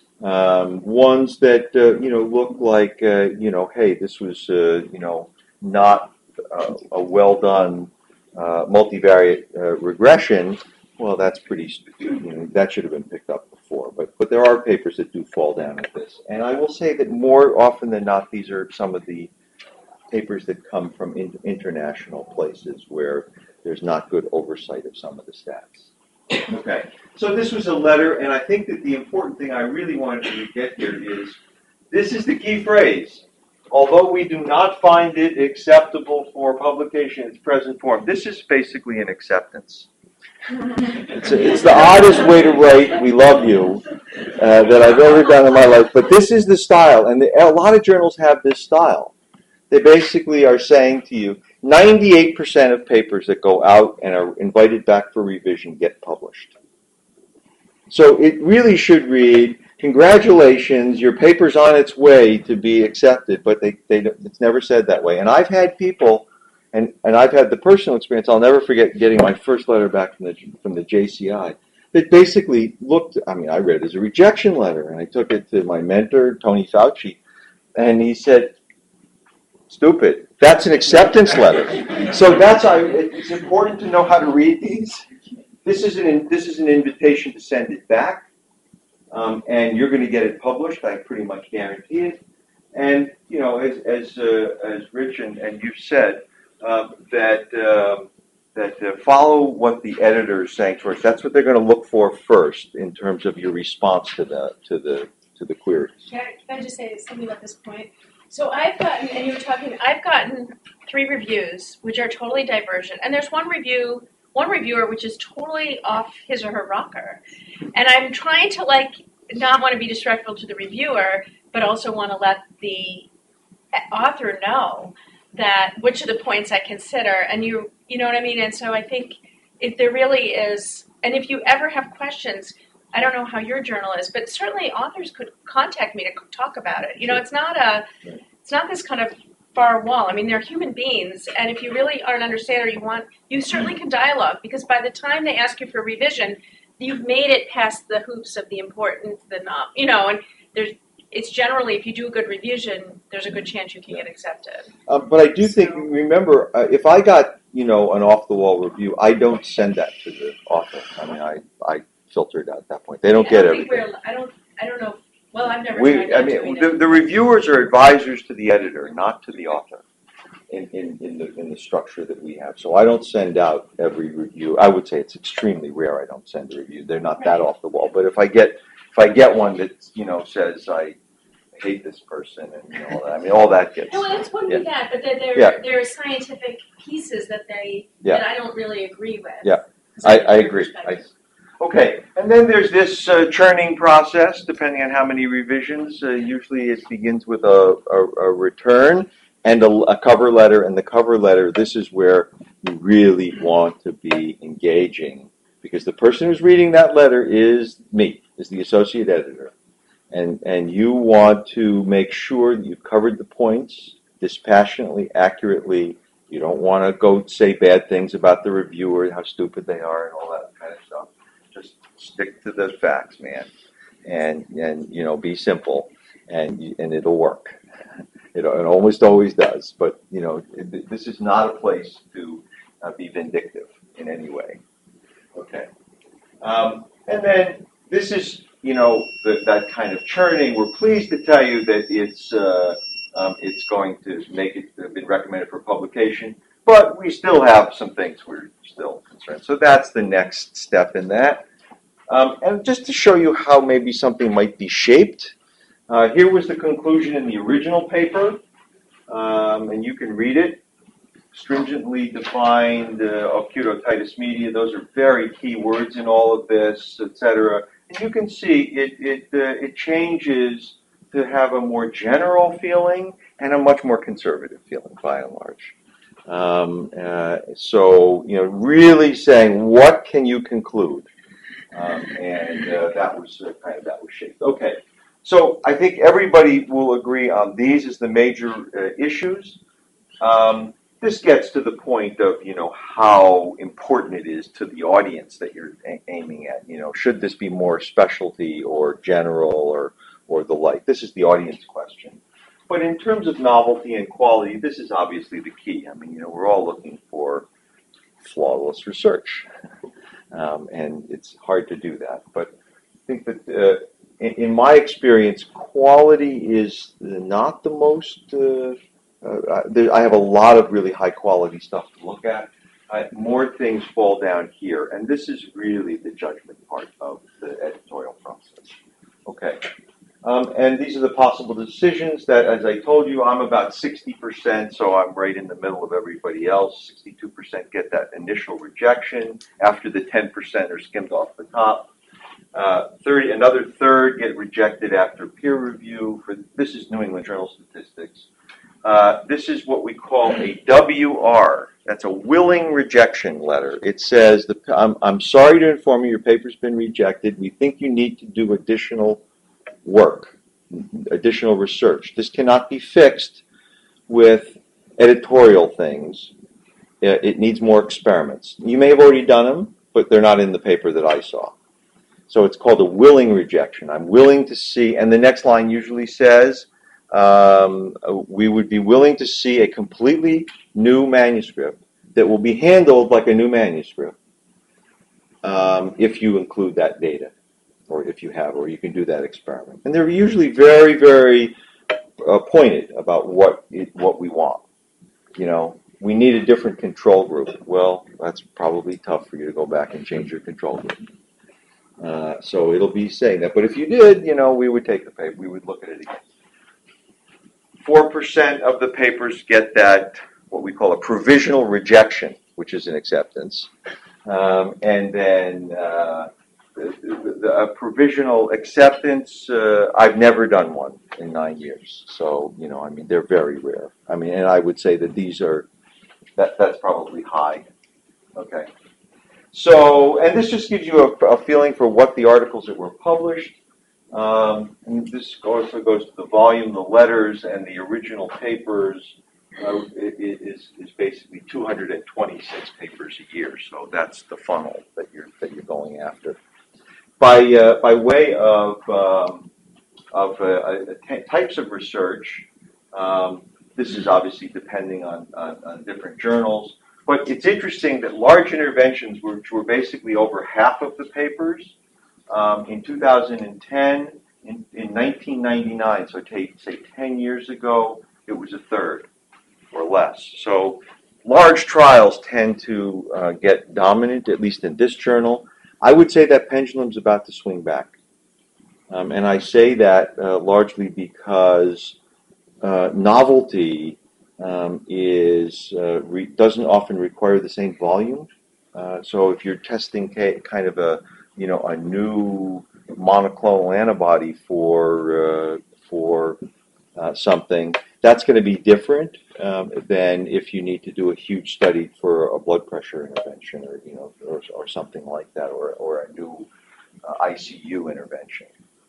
Speaker 1: Um, ones that uh, you know look like uh, you know, hey, this was uh, you know not uh, a well done uh, multivariate uh, regression. Well, that's pretty. You know, that should have been picked up before. But but there are papers that do fall down at this, and I will say that more often than not, these are some of the papers that come from in, international places where there's not good oversight of some of the stats. Okay, so this was a letter, and I think that the important thing I really wanted to get here is, this is the key phrase. Although we do not find it acceptable for publication in its present form, this is basically an acceptance. It's, a, it's the oddest way to write, we love you, uh, that I've ever done in my life, but this is the style, and the, a lot of journals have this style. They basically are saying to you, ninety-eight percent of papers that go out and are invited back for revision get published. So it really should read, congratulations, your paper's on its way to be accepted, but they, they it's never said that way. And I've had people, and, and I've had the personal experience, I'll never forget getting my first letter back from the from the J C I, that basically looked, I mean, I read it as a rejection letter, and I took it to my mentor, Tony Fauci, and he said, stupid. That's an acceptance letter. So that's I, it's important to know how to read these. This is an this is an invitation to send it back, um, and you're going to get it published. I pretty much guarantee it. And you know, as as uh, as Rich and, and you've said, uh, that uh, that uh, follow what the editor is saying first. That's what they're going to look for first in terms of your response to the to the to the queries.
Speaker 4: Can I, can I just say something about this point? So I've gotten, and you were talking, I've gotten three reviews which are totally divergent, and there's one review, one reviewer which is totally off his or her rocker, and I'm trying to like not want to be disrespectful to the reviewer, but also want to let the author know that which of the points I consider, and you, you know what I mean. And so I think if there really is, and if you ever have questions, I don't know how your journal is, but certainly authors could contact me to talk about it. You know, it's not a, it's not this kind of far wall. I mean, they're human beings, and if you really are an understander, you want, you certainly can dialogue, because by the time they ask you for revision, you've made it past the hoops of the important, the not, you know, and there's, it's generally, if you do a good revision, there's a good chance you can get accepted.
Speaker 1: Uh, but I do think, remember, uh, if I got, you know, an off-the-wall review, I don't send that to the author. I mean, I, I filtered out at that point. They don't
Speaker 4: I
Speaker 1: get
Speaker 4: don't think
Speaker 1: everything.
Speaker 4: we're, I don't, I don't know, well, I've never tried
Speaker 1: We, I
Speaker 4: not doing
Speaker 1: mean,
Speaker 4: it.
Speaker 1: the, the reviewers are advisors to the editor, not to the author, in, in, in the in the structure that we have. So I don't send out every review. I would say it's extremely rare I don't send a review. They're not that
Speaker 4: Right.
Speaker 1: off the wall. But if I get if I get one that you know says I hate this person and you know I mean all that gets
Speaker 4: No, it's one
Speaker 1: yeah.
Speaker 4: be that, but there, there,
Speaker 1: Yeah.
Speaker 4: there are scientific pieces that they,
Speaker 1: Yeah.
Speaker 4: that I don't really agree with.
Speaker 1: Yeah.
Speaker 4: 'Cause
Speaker 1: I,
Speaker 4: have a
Speaker 1: I
Speaker 4: different
Speaker 1: agree. I,
Speaker 4: perspective.
Speaker 1: okay, and then there's this uh, churning process, depending on how many revisions. Uh, usually it begins with a, a, a return and a, a cover letter, and the cover letter, this is where you really want to be engaging, because the person who's reading that letter is me, is the associate editor. And, and you want to make sure that you've covered the points dispassionately, accurately. You don't want to go say bad things about the reviewer, how stupid they are, and all that kind of stuff. Just stick to the facts, man, and and you know, be simple, and and it'll work. It, it almost always does. But you know, it, this is not a place to uh, be vindictive in any way. Okay, um, and then this is you know the, that kind of churning. We're pleased to tell you that it's. Uh, Um, it's going to make it uh, been recommended for publication, but we still have some things we're still concerned. So that's the next step in that. Um, and just to show you how maybe something might be shaped, uh, here was the conclusion in the original paper, um, and you can read it. Stringently defined uh, oculotitis media; those are very key words in all of this, et cetera. And you can see it it uh, it changes to have a more general feeling and a much more conservative feeling, by and large. Um, uh, so, you know, really saying, what can you conclude? Um, and uh, that was uh, kind of, that was shaped. Okay, so I think everybody will agree on these as the major uh, issues. Um, this gets to the point of, you know, how important it is to the audience that you're a- aiming at. You know, should this be more specialty or general or or the like? This is the audience question. But in terms of novelty and quality, this is obviously the key. I mean, you know, we're all looking for flawless research, um, and it's hard to do that. But I think that, uh, in, in my experience, quality is not the most. Uh, uh, there, I have a lot of really high quality stuff to look at. Uh, more things fall down here, and this is really the judgment part of the editorial process. Okay. Um, and these are the possible decisions that, as I told you, I'm about sixty percent, so I'm right in the middle of everybody else. sixty-two percent get that initial rejection. After the ten percent are skimmed off the top. Uh, thirty, another third get rejected after peer review. For this is New England Journal Statistics. Uh, this is what we call a W R. That's a willing rejection letter. It says, the, I'm, I'm sorry to inform you your paper's been rejected. We think you need to do additional work, additional research. This cannot be fixed with editorial things. It needs more experiments. You may have already done them, but they're not in the paper that I saw. So it's called a willing rejection. I'm willing to see, and the next line usually says, um, we would be willing to see a completely new manuscript that will be handled like a new manuscript um, if you include that data. Or if you have, or you can do that experiment. And they're usually very, very uh, pointed about what it, what we want. You know, we need a different control group. Well, that's probably tough for you to go back and change your control group. Uh, so it'll be saying that. But if you did, you know, we would take the paper. We would look at it again. Four percent of the papers get that, what we call a provisional rejection, which is an acceptance. Um, and then... Uh, The, the, the uh, provisional acceptance, uh, I've never done one in nine years. So, you know, I mean, they're very rare. I mean, and I would say that these are, that that's probably high. Okay. So, and this just gives you a, a feeling for what the articles that were published. Um, and this also goes to the volume, the letters, and the original papers. Uh, it, it is, is basically two hundred twenty-six papers a year. So that's the funnel that you're that you're going after. By uh, by way of um, of uh, uh, types of research, um, this is obviously depending on, on, on different journals. But it's interesting that large interventions, which were basically over half of the papers, um, in two thousand ten, in, in nineteen ninety-nine, so take, say ten years ago, it was a third or less. So large trials tend to uh, get dominant, at least in this journal. I would say that pendulum's about to swing back. Um, and I say that uh, largely because uh, novelty um, is uh, re- doesn't often require the same volume. Uh, so if you're testing ca- kind of a you know a new monoclonal antibody for uh, for uh, something, that's going to be different um, than if you need to do a huge study for a blood pressure intervention or you know or, or something like that, or or a new uh, I C U intervention.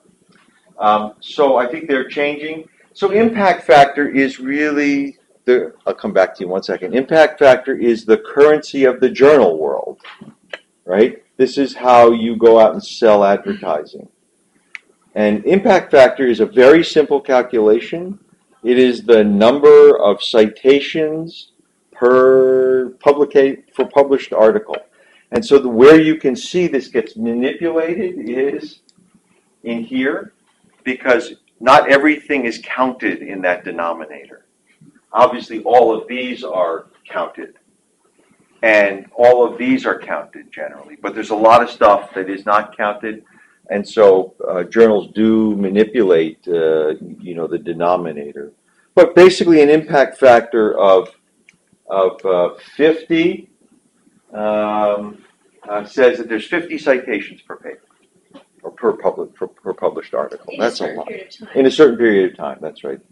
Speaker 1: Um, so I think they're changing. So impact factor is really the, I'll come back to you in one second. Impact factor is the currency of the journal world, right? This is how you go out and sell advertising. And impact factor is a very simple calculation. It is the number of citations per publicate for published article. And so the, where you can see this gets manipulated is in here, because not everything is counted in that denominator. Obviously, all of these are counted, and all of these are counted generally, but there's a lot of stuff that is not counted, and so uh, journals do manipulate, uh, you know, the denominator. But basically, an impact factor of of uh, fifty um, uh, says that there's fifty citations per paper. Or per public per, per published article.
Speaker 4: In
Speaker 1: That's
Speaker 4: a
Speaker 1: a
Speaker 4: certain
Speaker 1: lot.
Speaker 4: period of time.
Speaker 1: In a certain period of time. That's right.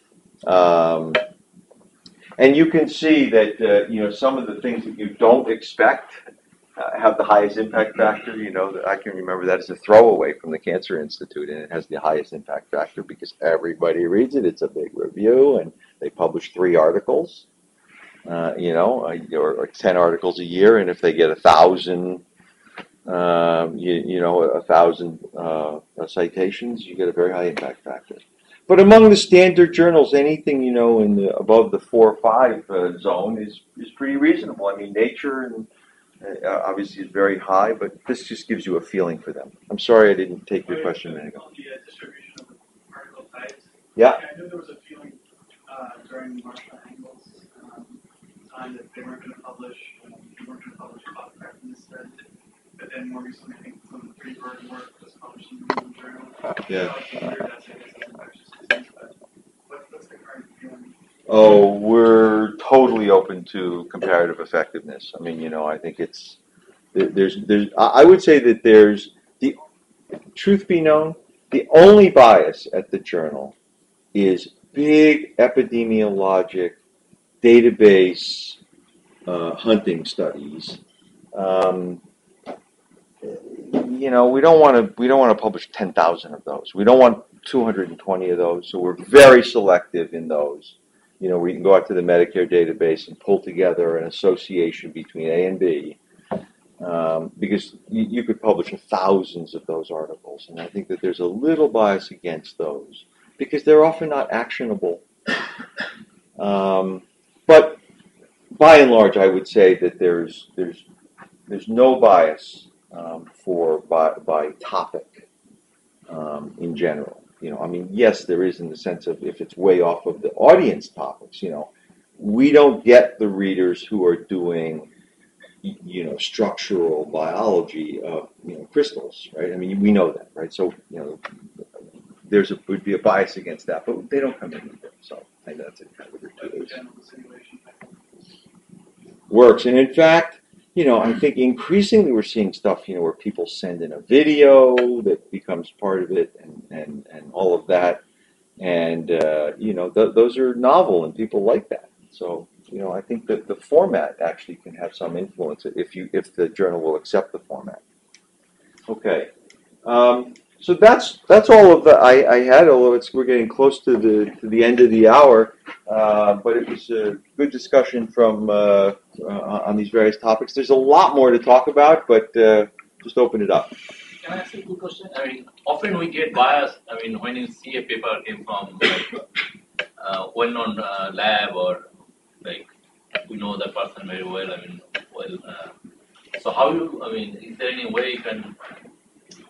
Speaker 1: Um, and you can see that uh, you know some of the things that you don't expect uh, have the highest impact factor. You know, I can remember that as a throwaway from the Cancer Institute, and it has the highest impact factor because everybody reads it. It's a big review, and they publish three articles. Uh, you know, or, or ten articles a year, and if they get a thousand. Um, you, you know, a thousand uh, citations, you get a very high impact factor. But among the standard journals, anything you know in the above the four or five uh, zone is is pretty reasonable. I mean, Nature and uh, obviously is very high, but this just gives you a feeling for them. I'm sorry I didn't take your question a minute ago.
Speaker 7: On the uh, distribution of the article types.
Speaker 1: Yeah.
Speaker 7: I knew there was a feeling uh, during Marshall Engel's um, time that they weren't going to publish, um, they weren't going to publish about effectiveness studies. But then more recently, I think some of the pre-burden work was published in the New England Journal.
Speaker 1: Yeah.
Speaker 7: What, what's the current feeling?
Speaker 1: Oh, we're totally open to comparative effectiveness. I mean, you know, I think it's there's there's I would say that there's the truth be known, the only bias at the journal is big epidemiologic database uh, hunting studies. Um, you know, we don't want to we don't want to publish ten thousand of those. We don't want two hundred twenty of those. So we're very selective in those. You know, we can go out to the Medicare database and pull together an association between A and B, um, because you, you could publish thousands of those articles, and I think that there's a little bias against those because they're often not actionable. Um, but by and large, I would say that there's there's there's no bias um, for by by topic um, in general. You know, I mean, yes, there is in the sense of if it's way off of the audience topics. You know, we don't get the readers who are doing, you know, structural biology of you know crystals, right? I mean, we know that, right? So you know, there's a would be a bias against that, but they don't come in either. So I think that's it. Kind of gratuitous. Works, and in fact, you know, I think increasingly we're seeing stuff, you know, where people send in a video that becomes part of it, and and, and all of that, and uh, you know, th- those are novel, and people like that. So you know, I think that the format actually can have some influence if you if the journal will accept the format. Okay. Um, So that's that's all of the I, I had. Although it's we're getting close to the to the end of the hour, uh, but it was a good discussion from uh, uh, on these various topics. There's a lot more to talk about, but uh, just open it up.
Speaker 6: Can I ask you a quick question? I mean, often we get bias. I mean, when you see a paper came from like uh, well-known uh, lab or like we know the person very well. I mean, well. Uh, so how you? I mean, is there any way you can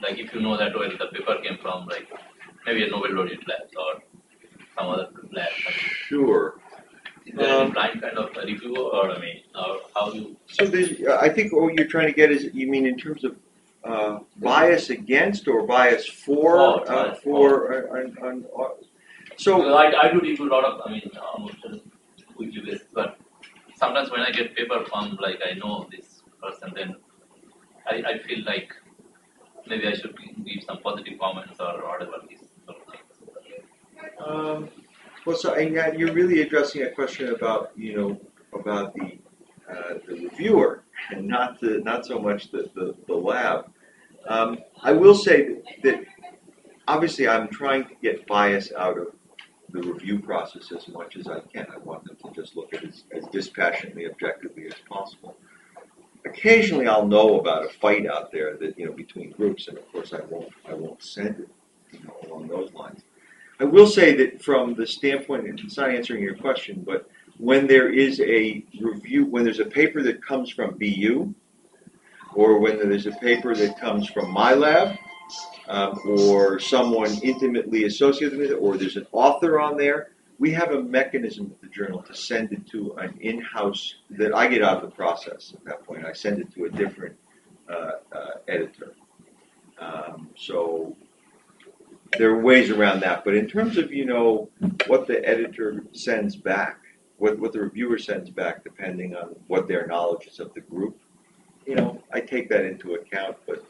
Speaker 6: like if you know that well, the paper came from like maybe a Nobel laureate lab or some other lab.
Speaker 1: Sure.
Speaker 6: Is there any
Speaker 1: Um,
Speaker 6: blind kind of a review, or I mean, or how you?
Speaker 1: So there's, I think what you're trying to get is, you mean in terms of uh, bias against or bias for,
Speaker 6: Oh,
Speaker 1: uh,
Speaker 6: bias
Speaker 1: for, uh, on, on, on,
Speaker 6: So
Speaker 1: so,
Speaker 6: I, I do review a lot of, I mean, almost quickly this, but sometimes when I get paper from like I know this person, then I, I feel like maybe I should give some positive comments or whatever these sort of things.
Speaker 1: um, well, so, and yeah, you're really addressing a question about, you know, about the, uh, the reviewer and not the, not so much the, the, the lab. Um, I will say that, that obviously I'm trying to get bias out of the review process as much as I can. I want them to just look at it as, as dispassionately, objectively as possible. Occasionally, I'll know about a fight out there that, you know, between groups, and of course, I won't, I won't send it, you know, along those lines. I will say that from the standpoint, and it's not answering your question, but when there is a review, when there's a paper that comes from B U, or when there's a paper that comes from my lab, um, or someone intimately associated with it, or there's an author on there, we have a mechanism with the journal to send it to an in-house, that I get out of the process at that point. I send it to a different uh, uh, editor. Um, so there are ways around that. But in terms of, you know, what the editor sends back, what, what the reviewer sends back, depending on what their knowledge is of the group, you know, I take that into account, but,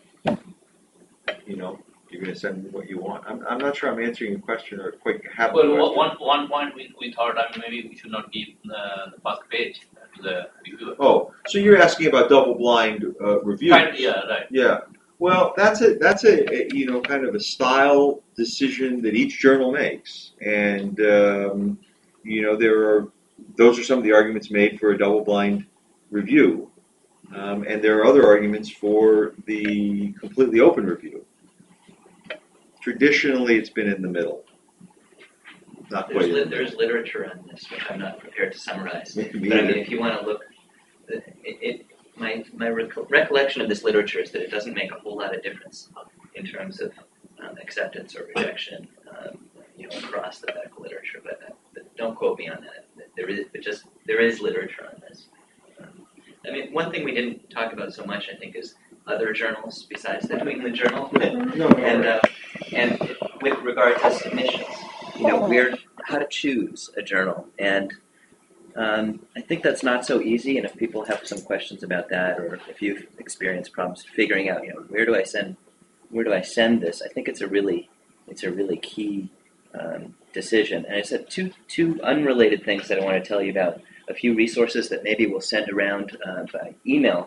Speaker 1: you know, you're going to send me what you want. I'm, I'm not sure I'm answering your question or quite happy.
Speaker 6: Well, one, one point we, we thought, I mean, maybe we should not give uh, the first page to the reviewer.
Speaker 1: Oh, so you're asking about double-blind uh, review?
Speaker 6: Kind, yeah, right.
Speaker 1: Yeah. Well, that's a that's a, a you know kind of a style decision that each journal makes, and um, you know there are those are some of the arguments made for a double-blind review, um, and there are other arguments for the completely open review. Traditionally, it's been in the middle. Not
Speaker 2: There's,
Speaker 1: quite.
Speaker 2: li- there's literature on this, which I'm not prepared to summarize.
Speaker 1: Me
Speaker 2: But I mean,
Speaker 1: either.
Speaker 2: if you want to look, it, it, my, my rec- recollection of this literature is that it doesn't make a whole lot of difference in terms of um, acceptance or rejection, um, you know, across the medical literature. But, uh, but don't quote me on that. There is, but just there is literature on this. Um, I mean, one thing we didn't talk about so much, I think, is other journals besides the New England Journal,
Speaker 1: No, no,
Speaker 2: and uh, and with regard to submissions, you know, we're how to choose a journal, and um, I think that's not so easy. And if people have some questions about that, or if you've experienced problems figuring out, you know, where do I send, where do I send this? I think it's a really, it's a really key um, decision. And I said two two unrelated things that I want to tell you about. A few resources that maybe we'll send around uh, by email.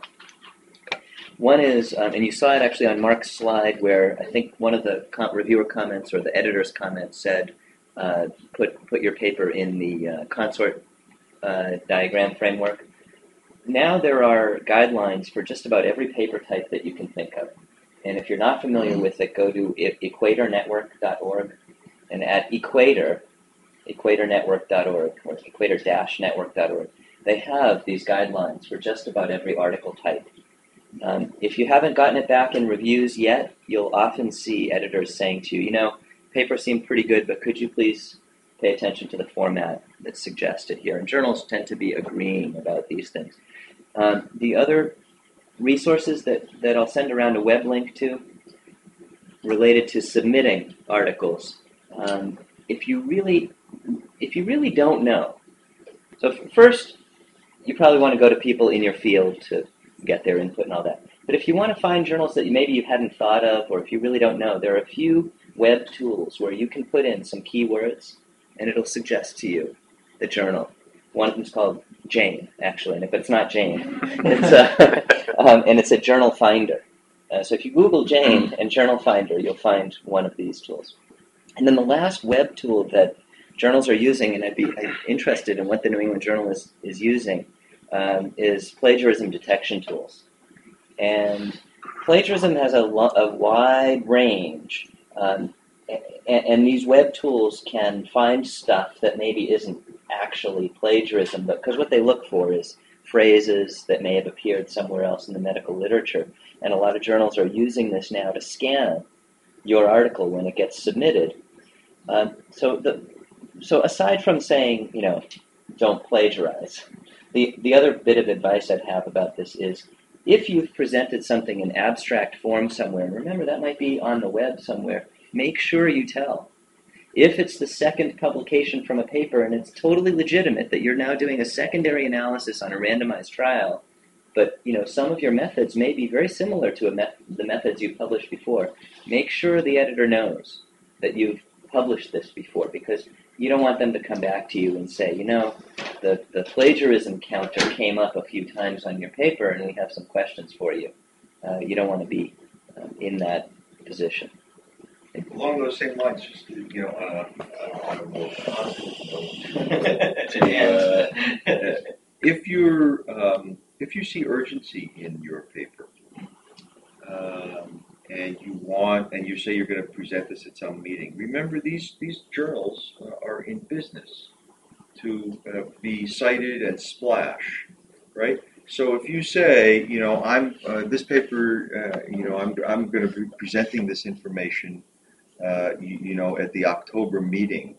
Speaker 2: One is, um, and you saw it actually on Mark's slide, where I think one of the com- reviewer comments or the editor's comments said, uh, put put your paper in the uh, consort uh, diagram framework. Now there are guidelines for just about every paper type that you can think of. And if you're not familiar with it, go to equator network dot org, and at Equator, equator network dot org, or equator dash network dot org, they have these guidelines for just about every article type. Um, if you haven't gotten it back in reviews yet, you'll often see editors saying to you, you know, paper seemed pretty good, but could you please pay attention to the format that's suggested here? And journals tend to be agreeing about these things. Um, the other resources that, that I'll send around a web link to related to submitting articles. Um, if you really, if you really don't know, so first, you probably want to go to people in your field to get their input and all that. But if you want to find journals that maybe you hadn't thought of, or if you really don't know, there are a few web tools where you can put in some keywords and it'll suggest to you the journal. One of them is called Jane, actually, but it's not Jane. It's a, um, and it's a journal finder. Uh, so if you Google Jane and journal finder, you'll find one of these tools. And then the last web tool that journals are using, and I'd be I'm interested in what the New England Journal is, is using, Um, is plagiarism detection tools. And plagiarism has a, lo- a wide range, um, and, and these web tools can find stuff that maybe isn't actually plagiarism, but because what they look for is phrases that may have appeared somewhere else in the medical literature. And a lot of journals are using this now to scan your article when it gets submitted. Um, so the so aside from saying, you know, don't plagiarize, the, the other bit of advice I'd have about this is if you've presented something in abstract form somewhere, and remember that might be on the web somewhere, make sure you tell. If it's the second publication from a paper and it's totally legitimate that you're now doing a secondary analysis on a randomized trial, but you know some of your methods may be very similar to a met- the methods you've published before, make sure the editor knows that you've published this before, because you don't want them to come back to you and say, you know, the, the plagiarism counter came up a few times on your paper and we have some questions for you. Uh, you don't want to be um, in that position.
Speaker 1: Along those same lines, just you know, uh, on a more positive note, uh, if you're um, if you see urgency in your paper, um, and you want, and you say you're going to present this at some meeting, remember these these journals uh, are in business to uh, be cited and splash, right? So if you say, you know, I'm uh, this paper, uh, you know, I'm I'm going to be presenting this information. Uh, you, you know, at the October meeting,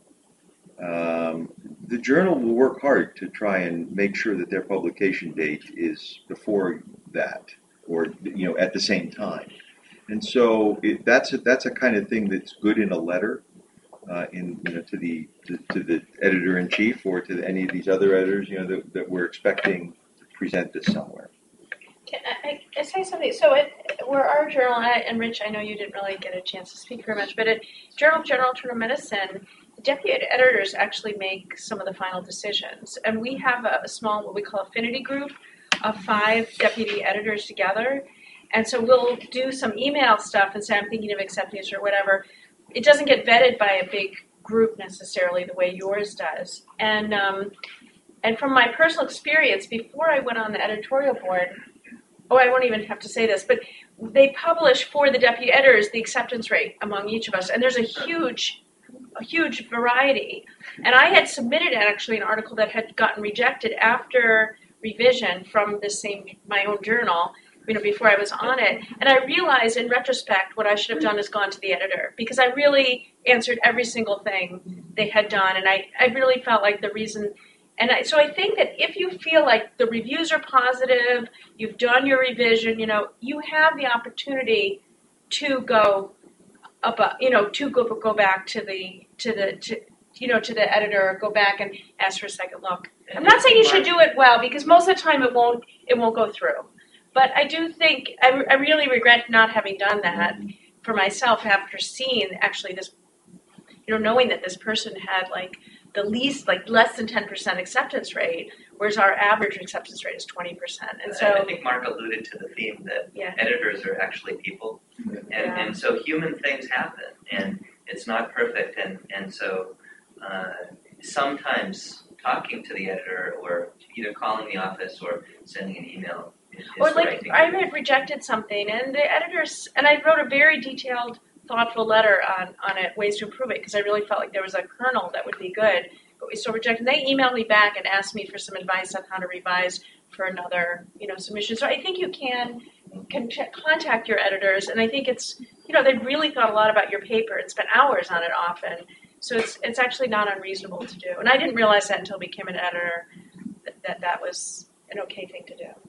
Speaker 1: um, the journal will work hard to try and make sure that their publication date is before that, or you know, at the same time. And so it, that's a, that's a kind of thing that's good in a letter, uh, in you know, to the to, to the editor in chief or to any of these other editors, you know, that, that we're expecting to present this somewhere.
Speaker 4: Can I, I say something? So it, where our journal, and, I, and Rich, I know you didn't really get a chance to speak very much, but at Journal of General Internal Medicine, the deputy editors actually make some of the final decisions. And we have a, a small, what we call affinity group of five deputy editors together. And so we'll do some email stuff and say, I'm thinking of accepting this or whatever. It doesn't get vetted by a big group necessarily the way yours does. And, um, and from my personal experience, before I went on the editorial board, oh, I won't even have to say this, but they publish for the deputy editors the acceptance rate among each of us, and there's a huge, a huge variety. And I had submitted actually an article that had gotten rejected after revision from the same, my own journal, you know, before I was on it. And I realized in retrospect what I should have done is gone to the editor, because I really answered every single thing they had done, and I, I really felt like the reason. And I, so I think that if you feel like the reviews are positive, you've done your revision, you know, you have the opportunity to go about, you know, to go go back to the to the to you know to the editor, go back and ask for a second look. I'm not saying you should do it well, because most of the time it won't it won't go through. But I do think I, I really regret not having done that for myself after seeing actually this, you know, knowing that this person had like the least, like less than ten percent acceptance rate, whereas our average acceptance rate is twenty percent. And so
Speaker 2: I think Mark alluded to the theme that
Speaker 4: yeah.
Speaker 2: editors are actually people. And,
Speaker 4: Yeah.
Speaker 2: and so human things happen, and it's not perfect. And, and so uh, sometimes talking to the editor or either calling the office or sending an email is, is
Speaker 4: Or
Speaker 2: the
Speaker 4: like
Speaker 2: right thing
Speaker 4: I
Speaker 2: to do.
Speaker 4: had rejected something, and the editors, and I wrote a very detailed, thoughtful letter on, on it, ways to improve it, because I really felt like there was a kernel that would be good, but we still rejected. They emailed me back and asked me for some advice on how to revise for another, you know, submission. So I think you can, can ch- contact your editors, and I think it's, you know, they've really thought a lot about your paper and spent hours on it often, so it's it's actually not unreasonable to do. And I didn't realize that until I became an editor, that that, that was an okay thing to do.